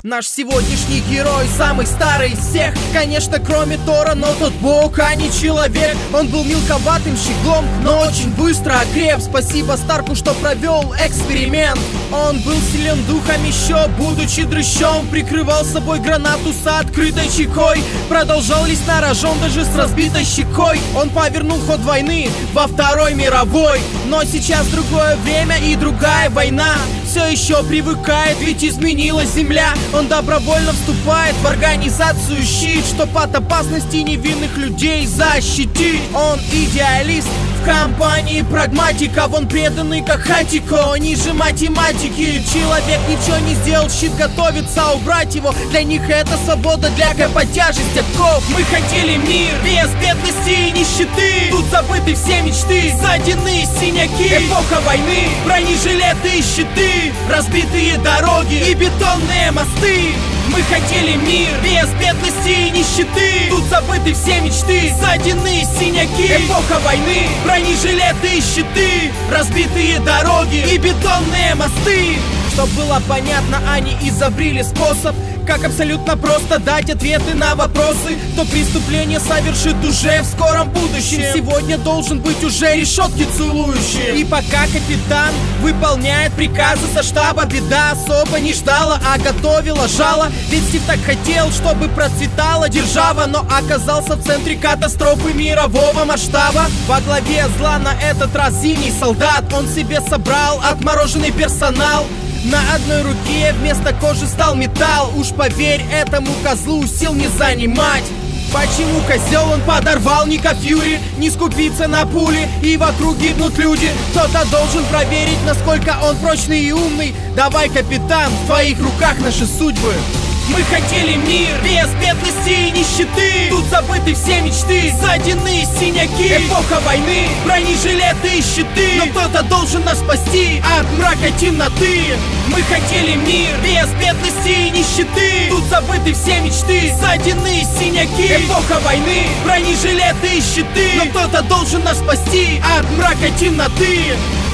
Наш сегодняшний герой самый старый из всех. Конечно, кроме Тора, но тот бог, а не человек. Он был мелковатым щеглом, но очень быстро окреп. Спасибо Старку, что провел эксперимент. Он был силен духом еще, будучи дрыщом. Прикрывал собой гранату с открытой чекой. Продолжал лезть на рожон даже с разбитой щекой. Он повернул ход войны во Второй мировой. Но сейчас другое время и другая война. Все еще привыкает, ведь изменилась земля. Он добровольно вступает в организацию «Щит», чтоб от опасности невинных людей защитить. Он идеалист в компании прагматиков. Он преданный как Хатико, ниже математики. Человек ничего не сделал, щит готовится убрать его. Для них это свобода, для КП тяжесть оков. Мы хотели мир без бедности и нищеты. Тут забыты все мечты, ссадины, синяки. Эпоха войны, бронежилеты и щиты, разбитые дороги и бетонные мосты. Мы хотели мир без бедности и нищеты. Тут забыты все мечты, ссадины, синяки. Эпоха войны, бронежилеты и щиты, разбитые дороги и бетонные мосты. Чтоб было понятно, они изобрели способ, как абсолютно просто дать ответы на вопросы. То преступление совершит уже в скором будущем. Сегодня должен быть уже решетки целующие. И пока капитан выполняет приказы со штаба, беда особо не ждала, а готовила жало. Ведь Стив так хотел, чтобы процветала держава, но оказался в центре катастрофы мирового масштаба. Во главе зла на этот раз зимний солдат. Он себе собрал отмороженный персонал. На одной руке вместо кожи стал металл. Уж поверь, этому козлу сил не занимать. Почему козел он подорвал Ника Фьюри? Не скупиться на пули, и вокруг гибнут люди. Кто-то должен проверить, насколько он прочный и умный. Давай, капитан, в твоих руках наши судьбы. Мы хотели мир без бедности и нищеты. Тут забыты все мечты, ссадины, синяки. Эпоха войны, бронежилеты и щиты. Но кто-то должен нас спасти от мрака темноты. Мы хотели мир без бедности и нищеты. Тут забыты все мечты, ссадины, синяки. Эпоха войны, бронежилеты и щиты. Но кто-то должен нас спасти от мрака темноты.